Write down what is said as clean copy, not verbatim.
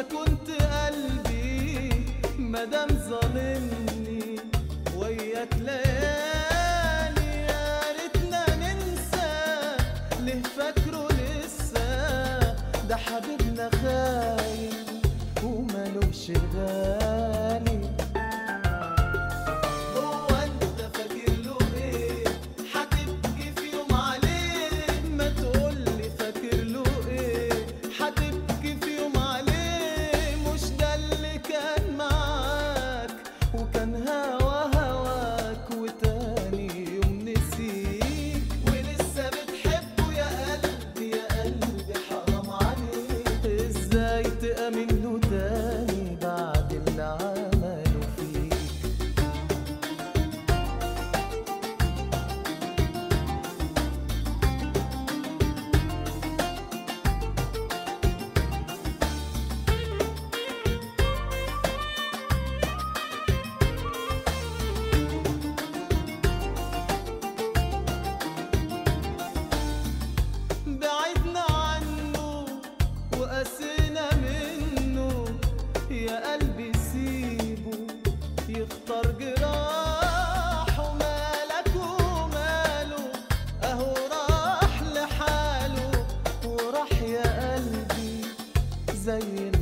ما كنت قلبي مدام ظالمني وياك ليالي يا ريتنا ننسى. ليه فاكره لسه ده حبيبنا خاين ومالوش غالي. هو انت فاكر له ايه هتبكي في يوم عليه؟ ما تقولي فاكر له ايه هتبكي في يوم عليه؟ مش ده اللي كان معاك وكان هواك وتاني يوم نسيك ولسه بتحبه يا قلبي يا قلبي حرام عليك. ازاي تأمن له تاني بعد اللي عمله فيك؟ بعدنا عنه وقسينا منه يا قلبي سيبه يختار جراحه. مالك وماله اهو راح لحاله وراح يا قلبي زي